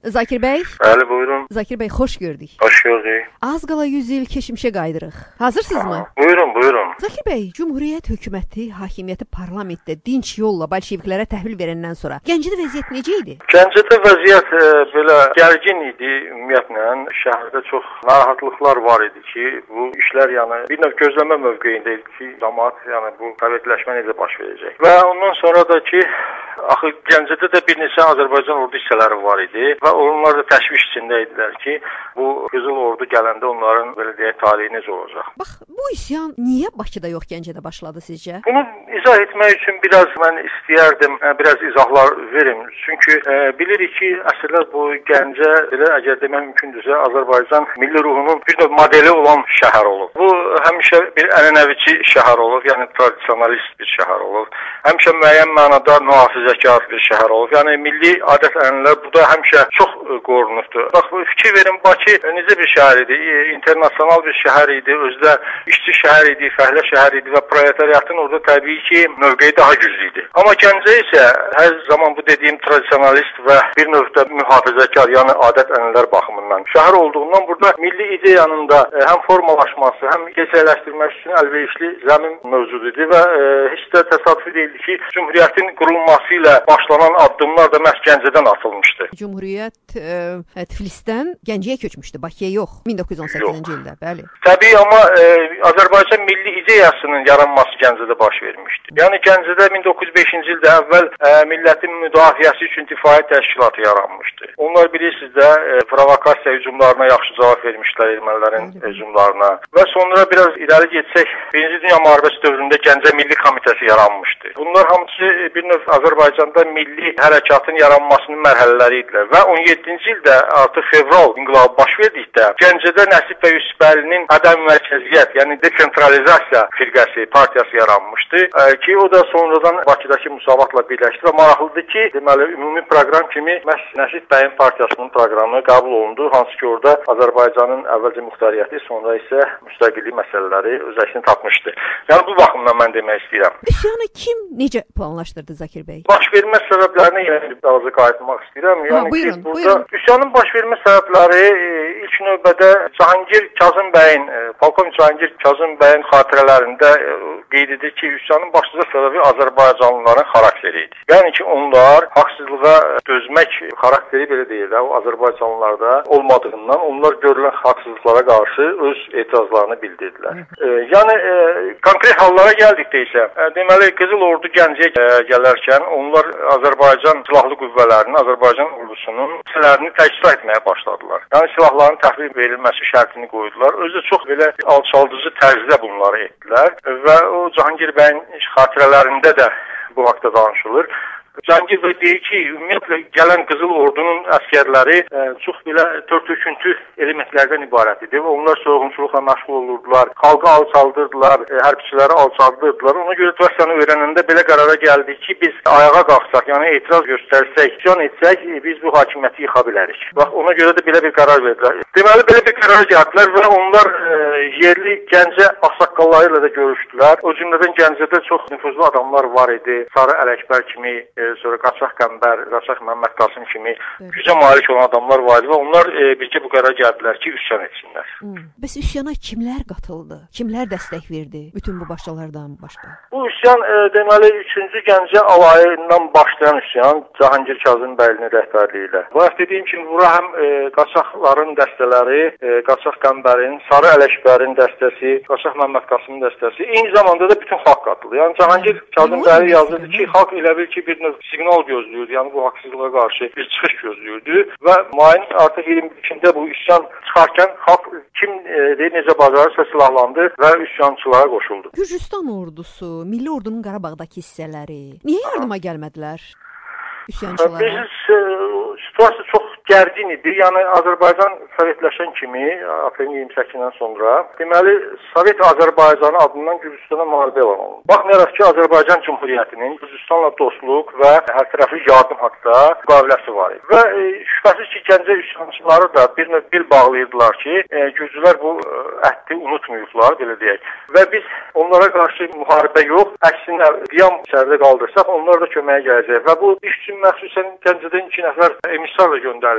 Zakir bəy? Bəli, buyurun. Zakir bəy, xoş gördük. Xoş gördük. Az qala 100 il keçmişə qayıdırıq. Hazırsınızmı? Buyurun. Zakir bəy, Cumhuriyyət hökuməti hakimiyyəti parlamentdə dinç yolla bolşeviklərə təhvil verəndən sonra Gəncədə vəziyyət necə idi? Gəncədə vəziyyət belə gərgin idi ümumiyyətlə. Şəhərdə çox narahatlıqlar var idi ki, bu işlər yəni bir növ gözləmə mövqeyində idi ki, cəmaət yəni bu sovetləşmə necə baş verəcək. Və ondan sonra da ki, axı Gəncədə də bir neçə Azərbaycan ordu hissələri var idi və onlar da təşviş içində idilər ki, bu Qızıl Ordu gələndə onların belə deyək taleyi necə olacaq. Bax, bu üsyan niyə Bakıda yox Gəncədə başladı sizcə? Bunu izah etmək üçün biraz mən istəyərdim, biraz izahlar verim. Çünki bilirik ki, əsrlər boyu Gəncə belə əgər demək mümkündürsə Azərbaycan milli ruhunun bir növ modeli olan şəhər olub. Bu həmişə bir ənənəviçi şəhər olub, yəni tradisionalist bir şəhər olub. Həmişə müəyyən mənada mühafizəkar bir şəhər olub. Yəni milli adət-ənənələr burada həmişə çox qorunubdur. Bax, fikir verin, Bakı necə bir şəhər idi? İnternasional bir şəhər idi, özdə işçi şəhər idi, fəhlə şəhər idi və proletariatın orada təbii ki, mövqeyi daha güclü idi. Amma Gəncə isə hər zaman bu dediyim tradisionalist və bir növdə mühafizəkar, yəni adət-ənənələr baxımından şəhər olduğundan burada milli ideyanın da həm formalaşması, həm gerçəkləşdirmək üçün əlverişli zəmin mövcud idi və heç də təsadüfi deyildi ki, Cumhuriyyətin qurulması ilə başlanan addımlar da məhz Gəncədən atılmışdı. Cumhuriyyət Tiflisdən Gəncəyə köçmüşdü, Bakıya yox, 1918-ci ildə, bəli. Təbii, amma Azərbaycan milli ideyasının yaranması Gəncədə baş vermişdi. Yəni Gəncədə 1905-ci ildə əvvəl millətin müdafiəsi üçün difai təşkilatı yaranmışdı. Onlar bilirsiniz də provokasiya hücumlarına yaxşı cavab vermişlər ermənilərin hücumlarına və sonra biraz irəli getsək, Birinci Dünya müharibəsi dövründə Gəncə Milli Komitəsi yaranmışdı. Bunlar hamısı bir növ Azərbaycanda milli hərəkatın yaranmasının mərhələləri idilər və 17-ci ildə artıq fevral inqilabı baş verdikdə Gəncədə Nəsib bəy Yusifəlinin ədəm mərkəziyyət, yəni desentralizasiya firqəsi, partiyası yaranmışdı ki, o da sonradan Bakıdakı müsavatla birləşdi və maraqlıdır ki, deməli ümumi proqram kimi məhz Nəsib bəyin partiyasının proqramı qəbul olundu, hansı ki, orada Azərbaycanın əvvəlcə muxtariyyəti, sonra isə müstəqillik məsələləri öz əksini tapmışdı. Yəni bu baxımdan mən demək istəyirəm. Üsyanı kim necə planlaşdırdı Zakir bəy? Baş vermə səbəblərinə yenə bir qayıtmaq istəyirəm. Yəni buyurun, burada üsyanın baş vermə səbəbləri ilk növbədə Cahangir Kazım bəyin, polkovnik Cahangir Kazım bəyin xatirələrində qeyd edir ki, üsyanın başlıca səbəbi Azərbaycanlıların xarakteri idi. Yəni ki, onlar haqsızlığa dözmək xarakteri belə deyil, o Azərbaycanlılarda olmadığından onlar görülən haqsızlıqlara qarşı öz etirazlarını bildirdilər. Yəni konkret hallara gəldikdə isə, deməli Qızıl Ordu Gəncəyə gələrkən onlar Azərbaycan silahlı qüvvələrinin, Azərbaycan ordusunun hissələrini təcrid etməyə başladılar. Yəni silahların təhvil verilməsi şərtini qoydular. Özü də çox belə alçaldıcı tərzdə bunları etdilər və o Cahangir bəyin xatirələrində də bu haqda danışılır. Cahangir bəy deyir ki, ümumiyyətlə gələn Qızıl Ordunun əsgərləri çox belə tör-töküntü elementlərdən ibarət idi və onlar soyğunçuluqla məşğul olurdular, xalqı alçaldırdılar, hərbçiləri alçaldırdılar. Ona görə Rusiyanı öyrənəndə belə qərara gəldik ki, biz ayağa qalxsaq, yəni etiraz göstərsək, üsyan etsək, biz bu hakimiyyəti yıxa bilərik. Bax, ona görə də belə bir qərar verdilər. Deməli, belə bir qərar gəldilər və onlar yerli Gəncə ağsaqqalları ilə də görüşdülər. O cümlədən Gəncədə çox nüfuzlu adamlar var idi, Sarı Ələkbər kimi, sonra Qaçaq Qəmbər, Qaçaq Məmməd Qasım kimi gücə malik olan adamlar var idi və onlar bircə bu qərara gəldilər ki, üsyan etsinlər. Bəs üsyana kimlər qatıldı? Kimlər dəstək verdi? Bütün bu başçılardan başqa. Bu üsyan deməli 3-cü Gəncə alayından başlayan üsyan Cahangir Kazım bəylinin rəhbərliyi ilə. Bu dediyim kimi bura həm Qaçaqların dəstələri, Qaçaq Qəmbərin, Sarı Ələkbərin dəstəsi, Qaçaq Məmməd Qasımın dəstəsi, eyni zamanda da bütün xalq qatıldı. Yəni Cahangir Kazım bəyli yazırdı ki, xalq elə bil ki, bir növ siqnal gözləyirdi, yəni bu haqsızlığa qarşı bir çıxış gözləyirdi və mayın artıq 22-də bu üsyan çıxarkən xalq kim necə bacarırsa silahlandı və üsyançılara qoşuldu. Gürcüstan ordusu, milli ordunun Qarabağdakı hissələri niyə yardıma gəlmədilər üsyançılara? Situasiya çox gərgin idi. Yəni Azərbaycan sovetləşən kimi aprelin 28-dən sonra deməli Sovet Azərbaycanı adından Gürcüstana müharibə elan olundu. Baxmayaraq ki, Azərbaycan Cumhuriyyətinin Gürcüstanla dostluq və hərtərəfli yardım haqqında müqaviləsi var idi. Və şübhəsiz ki, Gəncə üsyançıları da bir növ bil bağlayırdılar ki, Gürcülər bu əhdi unutmayıblar, belə deyək. Və biz onlara qarşı müharibə yox, əksinə qiyam içəridə qaldırsaq, onlar da köməyə gələcək. Və bu iş üçün məxsusən Gəncədən 2 nəfər emissar da göndərildi.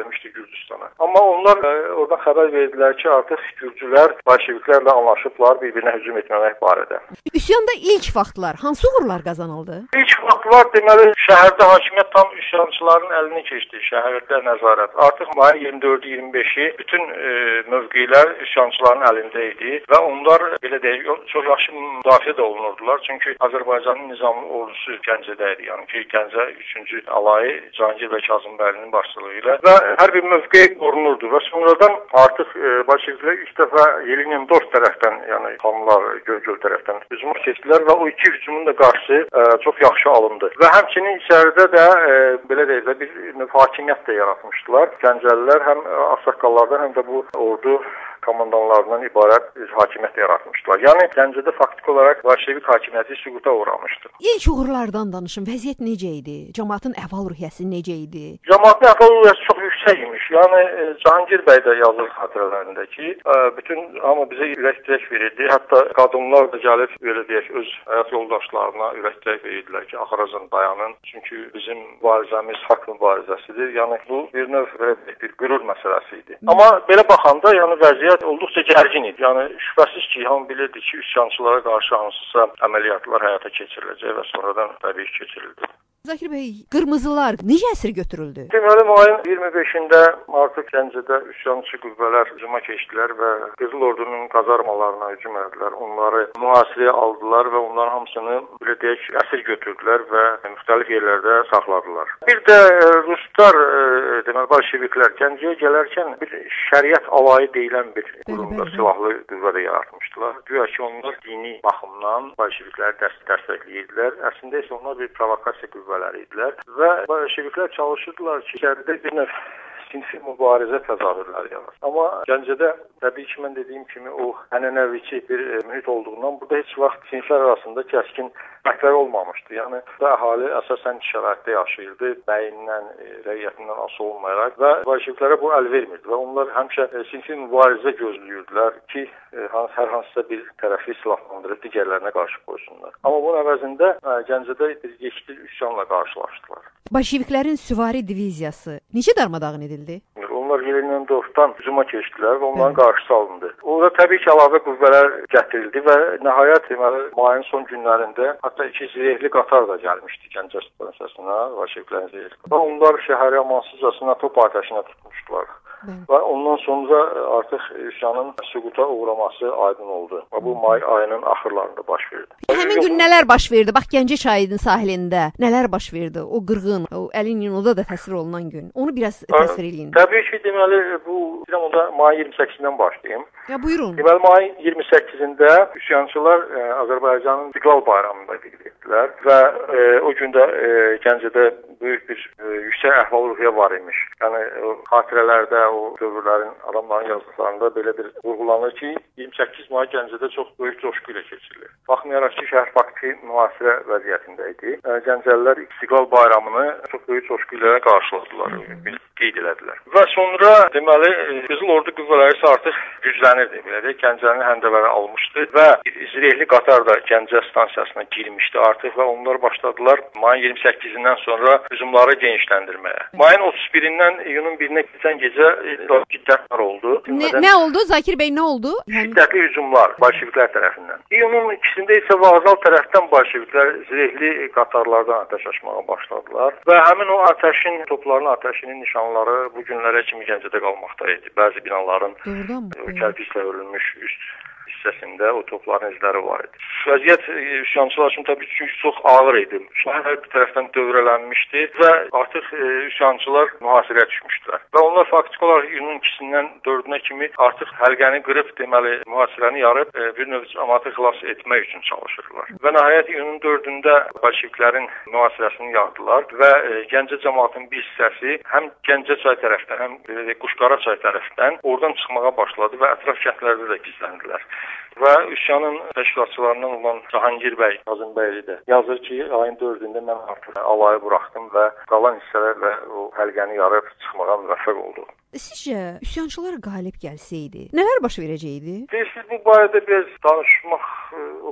gəlmişdi Gürcüstana. Amma onlar oradan xəbər verdilər ki, artıq Gürcülər bolşeviklərlə anlaşıblar bir-birinə hücum etməmək barədə. Üsyanda ilk vaxtlar hansı uğurlar qazanıldı? İlk vaxtlar deməli şəhərdə hakimiyyət tam üsyançıların əlinə keçdi, şəhərdə nəzarət. Artıq mayın 24-25-i bütün mövqelər üsyançıların əlində idi və onlar belə deyək, çox yaxşı müdafiə də olunurdular. Çünki Azərbaycanın nizamlı ordusu Gəncədə idi. Yəni ki, Gəncə 3-cü alayı Cahangir bəy Kazımbəylinin başçılığı ilə və hər bir mövqe qorunurdu və sonradan artıq bolşeviklər ilk dəfə Yelinin Dors tərəfdən, yəni Xanlar Göygöl tərəfdən hücuma keçdilər və o iki hücumun da qarşısı çox yaxşı alındı. Və həmçinin içəridə də belə deyək də bir hakimiyyət də yaratmışdılar. Gəncəlilər həm ağsaqqallardan, həm də bu ordu komandanlarından ibarət hakimiyyət yaratmışdılar. Yəni Gəncədə faktiki olaraq bolşevik hakimiyyəti süquta uğramışdı. İlk uğurlardan danışın. Vəziyyət necə idi? Cəmaatın əhval-ruhiyyəsi necə idi? Cəmaatın əhval-ruhiyyəsi çox yüksək imiş. Yəni Cahangir bəy də yazır xatirələrində ki, bütün hamı bizə ürək-dirək verirdi. Hətta qadınlar da gəlib belə deyək öz həyat yoldaşlarına ürək-dirək verirdilər ki, axıracan dayanın. Çünki bizim mübarizəmiz haqq mübarizəsidir. Yəni bu bir növ bir qürur məsələsi idi. Amma belə baxanda, yəni vəziyyət olduqca gərgin idi. Yəni şübhəsiz ki, hamı bilirdi ki, üsyançılara qarşı hansısa əməliyyatlar həyata keçiriləcək və sonradan təbii keçirildi. Zakir bəy, qırmızılar necə əsir götürüldü? Deməli, mayın 25-də artıq Gəncədə üsyançı qüvvələr hücuma keçdilər və Qızıl Ordunun kazarmalarına hücum etdilər. Onları mühasirəyə aldılar və onların hamısını belə deyək, əsir götürdülər və müxtəlif yerlərdə saxladılar. Bir də Ruslar, deməli, bolşeviklər Gəncəyə gələrkən bir şəriət alayı deyilən bir qurumda silahlı qüvvə də yaratmışdılar. Güya ki, onlar dini baxımdan bolşevikləri dəstəkləyirdilər. Əslində isə onlar bir provokasiya qüvvə idilər və bolşeviklər çalışırdılar ki, içəridə bir növ sinfi mübarizə təzahürləri yaratsın. Amma Gəncədə təbii ki, mən dediyim kimi o ənənəviçi bir mühit olduğundan burada heç vaxt siniflər arasında kəskin fərqlər olmamışdı. Yəni burada əhali əsasən şəraitdə yaşayırdı, bəyindən, rəiyyətindən asılı olmayaraq və bolşeviklərə bu əl vermirdi və onlar həmişə sinfi mübarizə gözləyirdilər ki, hər hansısa bir tərəfi silahlandırıb digərlərinə qarşı qoysunlar. Amma bunun əvəzində Gəncədə bir yekdil üsyanla qarşılaşdılar. Bolşeviklərin süvari diviziyası necə darmadağın edildi? Onlar Yelinin Dorsdan hücuma keçdilər və onların qarşısı alındı. Orada təbii ki, əlavə qüvvələr gətirildi və nəhayət mayın son günlərində hətta 2 zirehli qatar da gəlmişdi Gəncə stansiyasına, bolşeviklərin zirehli. Və onlar şəhəri amansızcasına top atəşinə tutmuşdular. Və ondan sonra artıq üsyanın süquta uğraması aydın oldu. Və bu may ayının axırlarında baş verdi. Həmin gün nələr baş verdi? Bax, Gəncə çayının sahilində nələr baş verdi? O qırğın, o əlin yununda da təsvir olunan gün. Onu biraz təsvir edin. Təbii ki, deməli, bu onda mayın 28-dən başlayayım. Ya, buyurun. Deməli, mayın 28-də üsyançılar Azərbaycanın İstiqlal bayramında qeyd etdilər və o gün də Gəncədə böyük bir yüksək əhval-ruhiyyə var imiş. Yəni, xatirələrdə, o dövrlərin adamların yazdıqlarında belə bir vurğulanır ki, 28 may Gəncədə çox böyük coşqu ilə keçirilir. Baxmayaraq ki, şəhər faktiki mühasirə vəziyyətində idi. Gəncəlilər İstiqlal bayramını çox böyük coşqu ilə qarşıladılar, qeyd elədilər. Və sonra, deməli, Qızıl Ordu qüvvələri isə artıq güclənirdi. Belə deyək, Gəncənin həndəvəri almışdı və zirehli qatar da Gəncə stansiyasına girmişdi artıq və onlar başladılar mayın 28-dən sonra hücumları genişləndirməyə. Mayın 31-dən iyunun 1-nə keçən gecə şiddətlər oldu. Nə oldu? Zakir bəy, nə oldu? Şiddətli hücumlar bolşeviklər tərəfindən. İyunun 2-sində isə Vağzal tərəfdən bolşeviklər zirehli qatarlardan atəş açmağa başladılar və həmin o atəşin, topların atəşinin nişanları bu günlərə kimi Gəncədə qalmaqda idi. Bəzi binaların kərpiclə örülmüş üst hissəsində o topların izləri var idi. Vəziyyət üsyançılar üçün təbii ki, çox ağır idi. Şəhər hər bir tərəfdən dövrələnmişdi və artıq üsyançılar mühasirəyə düşmüşdülər. Və onlar faktiki olaraq iyunun 2-dən 4-nə kimi artıq həlqəni qırıb, deməli, mühasirəni yarıb bir növ cəmaatı xilas etmək üçün çalışırlar. Və nəhayət iyunun 4-də bolşeviklərin mühasirəsini yardılar və Gəncə cəmaatının bir hissəsi həm Gəncə çay tərəfdən, həm Quşqara çay tərəfdən oradan çıxmağa başladı və ətraf kəndlərdə də gizləndilər. Və üsyanın təşkilatçılarından olan Cahangir bəy Kazımbəyli də yazır ki, ayın 4-də mən artıq alayı buraxdım və qalan hissələrlə o həlqəni yarıb çıxmağa müvəffəq oldu. Sizcə, üsyançılar qalib gəlsəydi, nələr baş verəcəkdi? Siz bu barədə biraz danışmaq o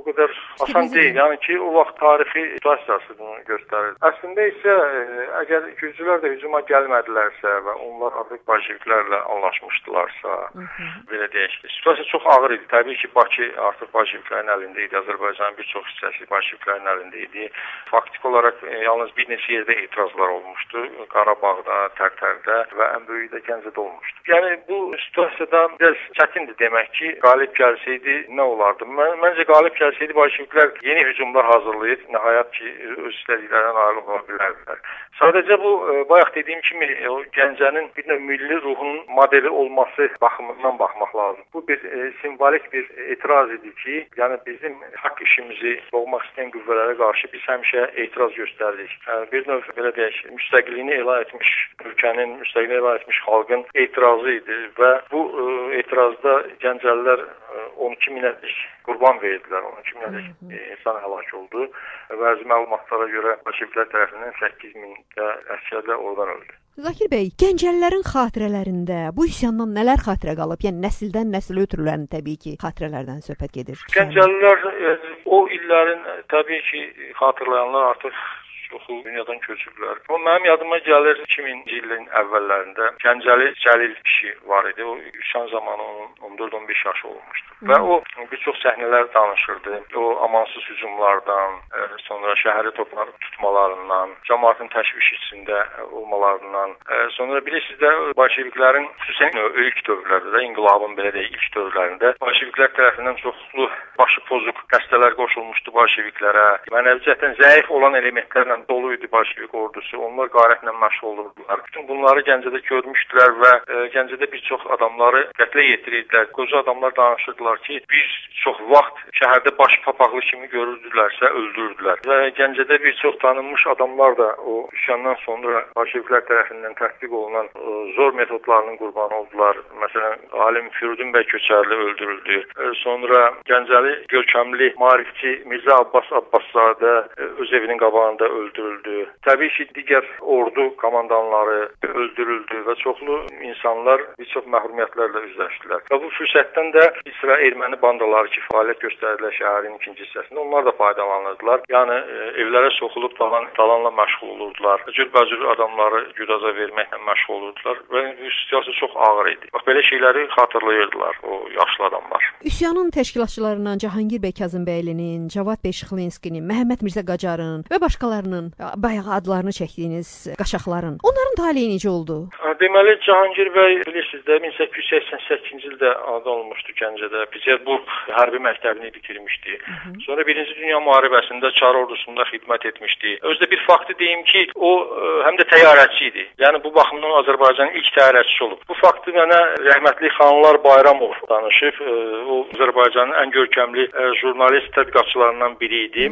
o qədər asan deyil. Yəni ki, o vaxt tarixi situasiyası bunu göstərir. Əslində isə əgər gürcülər də hücuma gəlmədilərsə və onlar artıq bolşeviklərlə anlaşmışdılarsa, belə deyək ki, situasiya çox ağır idi. Təbii ki, Bakı artıq bolşeviklərin əlində idi, Azərbaycanın bir çox hissəsi bolşeviklərin əlində idi. Faktiki olaraq yalnız bir neçə yerdə etirazlar olmuşdu. Qarabağda, Tərtərdə və ən böyüyü də Gəncədə olmuşdu. Yəni bu situasiyada biraz çətindir demək ki, qalib gəlsəydi nə olardı? Məncə qalib gəlsəydi bolşeviklər yeni hücumlar hazırlayıb, nəhayət ki, öz istədiklərindən ayrı ola bilərdilər. Sadəcə bu, bayaq dediyim kimi, o Gəncənin bir növ milli ruhunun modeli olması baxımından baxmaq lazım. Bu bir simvolik bir etiraz idi ki, yəni bizim haqq işimizi boğmaq istəyən qüvvələrə qarşı biz həmişə etiraz göstərdik. Bir növ, belə deyək, müstəqilliyini elan etmiş ölkənin, müstəqilliyini elan etmiş xalqın etirazı idi və bu etirazda Gəncəlilər 12 minədək qurban verdilər, 12 minədək insan həlak oldu. Bəzi məlumatlara görə bolşeviklər tərəfindən 8 min əsgərlər oradan öldü. Zakir bəy, Gəncəlilərin xatirələrində bu üsyandan nələr xatirə qalıb? Yəni nəsildən nəsilə ötürülən təbii ki, xatirələrdən söhbət gedir. Gəncəlilər o illərin təbii ki, xatırlayanlar artıq çoxu dünyadan köçüblər. O mənim yadıma gəlir 2000-ci ilin əvvəllərində Gəncəli Cəlil kişi var idi. O üsyan zamanı onun 14-15 yaşı olmuşdu. Və o bir çox səhnələr danışırdı. O amansız hücumlardan, sonra şəhəri tutmalarından, cəmaətin təşviş içində olmalarından, sonra bilirsiniz də bolşeviklərin xüsusən ilk dövrlərdə, inqilabın belə deyək ilk dövrlərində bolşeviklər tərəfindən çoxlu başı pozuq dəstələr qoşulmuşdu bolşeviklərə. Mənəvi cəhətdən zəif olan elementlərlə dolu idi bolşevik ordusu. Onlar qarətlə məşğul olurdular. Bütün bunları Gəncədə görmüşdülər və Gəncədə bir çox adamları qətlə yetirirdilər. Qoca adamlar danışırdılar ki, biz çox vaxt şəhərdə baş papaqlı kimi görürdülərsə öldürürdülər. Və Gəncədə bir çox tanınmış adamlar da o üsyandan sonra bolşeviklər tərəfindən tətbiq olunan zor metodlarının qurbanı oldular. Məsələn, alim Firudin bəy Köçərli öldürüldü. Sonra Gəncəli görkəmli maarifçi Mirzə Abbas Abbaszadə öz evinin qabağında öldürüldü. Təbii ki, digər ordu komandanları öldürüldü və çoxlu insanlar bir çox məhrumiyyətlərlə üzləşdilər. Və bu fürsətdən də İsrail erməni bandaları ki, fəaliyyət göstərdilər şəhərin ikinci hissəsində. Onlar da faydalanırdılar. Yəni evlərə soxulub talanla məşğul olurdular. Cürbəcür adamları güdaza verməklə məşğul olurdular və bu situasiya çox ağır idi. Bax belə şeyləri xatırlayırdılar o yaşlı adamlar. Üsyanın təşkilatçılarından Cahangir bəy Kazımbəylinin, Cavad bəy Şıxlinskinin, Məhəmməd Mirzə Qacarın və başqalarının bayaq adlarını çəkdiyiniz qaşaqların. Onların taleyi necə oldu? Deməli Cahangir bəy bilirsiniz də 1888-ci ildə anadan olmuşdu Gəncədə. Peterburq hərbi məktəbini bitirmişdi. Sonra 1-ci Dünya müharibəsində Çar ordusunda xidmət etmişdi. Özdə bir faktı deyim ki, o həm də təyyarəçi idi. Yəni bu baxımdan Azərbaycanın ilk təyyarəçisi olub. Bu faktı mənə rəhmətli Xanlar Bayramov danışıb. O Azərbaycanın ən görkəmli jurnalist tədqiqatçılarından biri idi.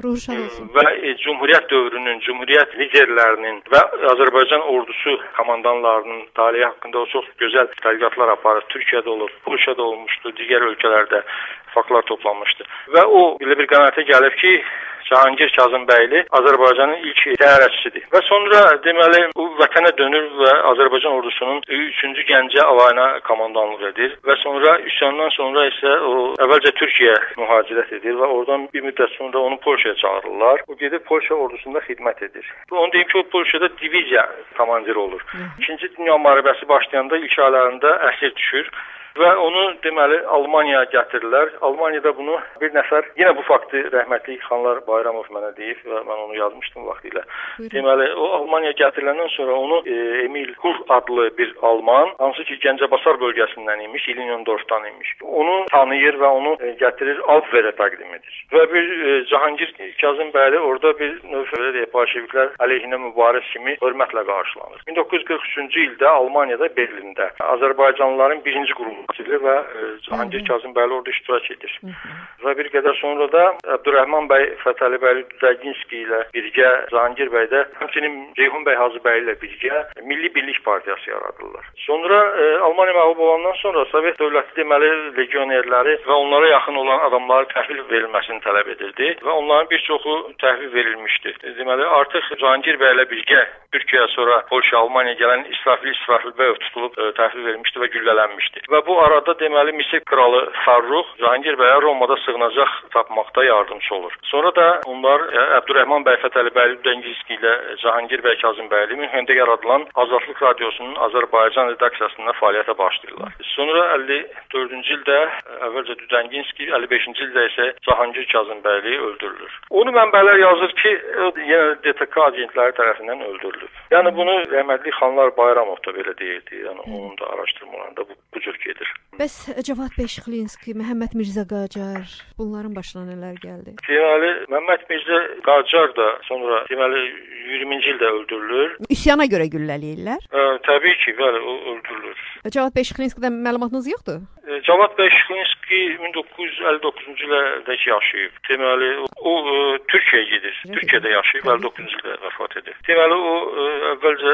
Və Cümhuriyyət dövrünün, Cümhuriyyət liderlərinin və Azərbaycan ordusu komandanlarının taleyi haqqında o çox gözəl tədqiqatlar aparıb. Türkiyədə olub, Polşada olmuşdu, digər ölkələrdə faktlar toplanmışdı. Və o belə bir qənaətə gəlib ki, Cahangir Kazımbəyli Azərbaycanın ilk təyyarəçisidir. Və sonra deməli o vətənə dönür və Azərbaycan ordusunun 3-cü Gəncə alayına komandanlıq edir və sonra üsyandan sonra isə o əvvəlcə Türkiyəyə mühacirət edir və oradan bir müddət sonra onu Polşaya çağırırlar. O gedib Polşa ordusunda xidmət edir. Onu deyim ki, o Polşada diviziya komandiri olur. İkinci Dünya müharibəsi başlayanda ilk aylarında əsir düşür. Və onu deməli Almaniyaya gətirirlər. Almaniyada bunu bir nəfər, yenə bu faktı rəhmətli Xanlar Bayramov mənə deyib və mən onu yazmışdım vaxtilə. Deməli o Almaniyaya gətiriləndən sonra onu Emil Hur adlı bir Alman, hansı ki Gəncəbasar bölgəsindən imiş, İliniondorfdan imiş. Onu tanıyır və onu gətirir Abverə təqdim edir. Və bir Cahangir Kazımbəyli orada bir növ bolşeviklər əleyhinə mübariz kimi hörmətlə qarşılanır. 1943-cü ildə Almaniyada Berlində Azərbaycanlıların birinci qrupu və Cahangir Kazımbəyli orada iştirak edir. Və bir qədər sonra da Əbdürrəhman bəy Fətəlibəyli Düzəginski ilə birgə Cahangir bəy də həmçinin Ceyhun bəy Hacıbəyli ilə birgə Milli Birlik Partiyası yaradırlar. Sonra Almaniya məğlub olandan sonra Sovet dövləti deməli legionerləri və onlara yaxın olan adamlara təhvil verilməsini tələb edirdi və onların bir çoxu təhvil verilmişdi. Deməli artıq Cahangir bəy ilə birgə Türkiyə sonra Polşa, Almaniya gələn İsrafil Bəyov tutulub təhvil verilmişdi və güllələnmişdi. Və bu arada deməli Misir kralı Fərrux Cahangir bəyə Romada sığınacaq tapmaqda yardımçı olur. Sonra da onlar Əbdürrəhman bəy Fətəlibəyli Dəngiski ilə Cahangir bəy Kazımbəyli Münxendə yaradılan Azadlıq Radiosunun Azərbaycan redaksiyasında fəaliyyətə başlayırlar. Sonra 54-cü ildə əvvəlcə Düdənginski, 55-ci ildə isə Cahangir Kazımbəyli öldürülür. Onu mənbələr yazır ki, yenə DTK agentləri tərəfindən öldürülüb. Yəni bunu rəhmətli Xanlar Bayramov da belə deyirdi. Yəni onun da araşdırmalarında bu cür gedir. Bəs Cavad bəy Şıxlinski, Məhəmməd Mirzə Qacar bunların başına nələr gəldi? Deməli Məhəmməd Mirzə Qacar da sonra deməli 20-ci ildə öldürülür. Üsyana görə güllələyirlər? Təbii ki, bəli, o öldürülür. Cavad bəy Şıxlinskidən məlumatınız yoxdur? Cavad bəy Şıxlinski 1959-cu ildəki yaşayıb. Deməli o Türkiyəyə gedir. Türkiyədə yaşayıb, 59-cu ildə vəfat edir. Deməli o əvvəlcə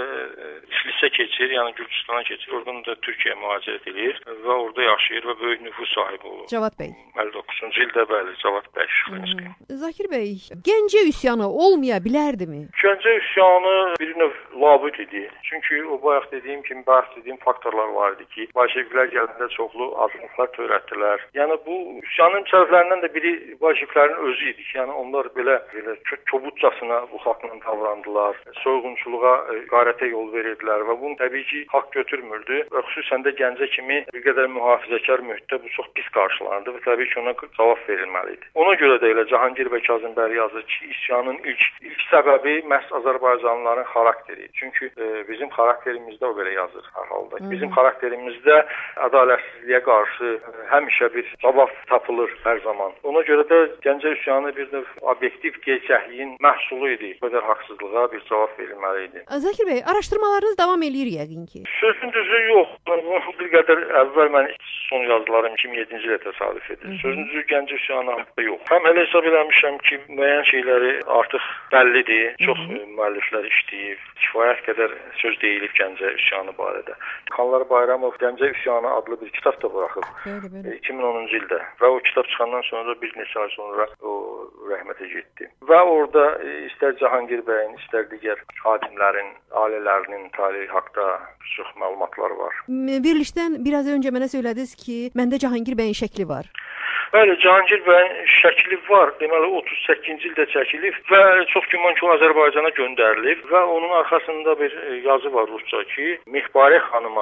Tiflisə keçir, yəni Gürcüstana keçir. Oradan da Türkiyəyə mühacirət edir və orada yaşayır və böyük nüfuz sahibi olur. Cavad bəy 59-cu ildə bəli, Cavad bəy Şıxlinski. Zakir bəy, Gəncə üsyanı olmaya bilərdimi? Gəncə üsyanı bir növ labüd idi. Çünki o bayaq dediyim kimi bəhs etdiyim faktorlar var idi ki, bolşeviklər gələndə çoxlu azınlıqlar törətdilər. Yəni bu üsyanın səbəblərindən də biri bolşeviklərin özü idi. Yəni onlar belə kobudcasına bu xalqla davrandılar. Soyğunçuluğa, qarətə yol verirdilər və bunu təbii ki, xalq götürmürdü və xüsusən də Gəncə kimi bir qədər mühafizəkar mühitdə bu çox pis qarşılandı və təbii ki, ona cavab verilməli idi. Ona görə də elə Cahangir bəy Kazımbəyli yazır ki, üsyanın ilk səbəbi məhz Azərbaycanlıların xarakteri. Çünki bizim xarakterimizdə o belə yazır hər halda. Bizim xarakterimizdə ədalətsizliyə qarşı həmişə bir cavab tapılır hər zaman. Ona görə də Gəncə üsyanı bir növ obyektiv gerçəkliyin məhsulu idi. Bu qədər haqsızlığa bir cavab verilməli idi. Zakir bəy, araşdırmalarınız davam eləyir yəqin ki. Sözün düzü yox. Bir qədər əvvəl mən son yazılarım 2007-ci ilə təsadüf edir. Sözün düzü Gəncə üsyanı haqqında yox. Həm elə hesab eləmişəm ki, müəyyən şeyləri artıq bəllidir. Çox müəlliflər işləyib. Kifayət qədər söz deyilib Gəncə üsyanı barədə. Xanlar Bayramov Gəncə üsyanı adlı bir kitab da buraxıb. 2010-cu ildə və o kitab çıxandan sonra bir neçə ay sonra o rəhmətə getdi. Və orada istər Cahangir bəyin, istər digər xadimlərin, ailələrinin tarihi haqqında çox məlumatlar var. Verilişdən biraz öncə mənə söylədiniz ki, məndə Cahangir bəyin şəkli var. Bəli, Cahangir bəyin şəkli var. Deməli 38-ci ildə çəkilib və çox güman ki, Azərbaycana göndərilib və onun arxasında bir yazı var rusca ki, Mehbarə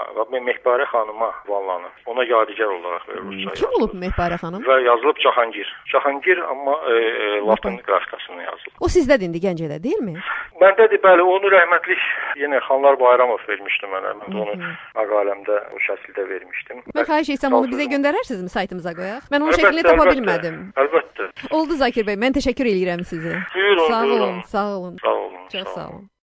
xanıma vallanır. Ona yadigar olaraq rusca yazılıb. Kim olub Mehbarə xanım? Və yazılıb Cahangir. Cahangir amma latın qrafikasını yazılıb. O sizdədir indi Gəncədə, deyilmi? Məndədir, bəli. Onu rəhmətli yenə Xanlar Bayramov vermişdi mənə. Mən onu məqaləmdə o şəkildə vermişdim. Mən xahiş etsəm onu bizə göndərərsinizmi saytımıza qoyaq? Mən onun şəklini tapa bilmədim. Əlbəttə. Oldu Zakir bəy, mən təşəkkür edirəm sizə. Buyurun, sağ olun, buyurun. sağ olun. Sağ olun. Çox sağ olun.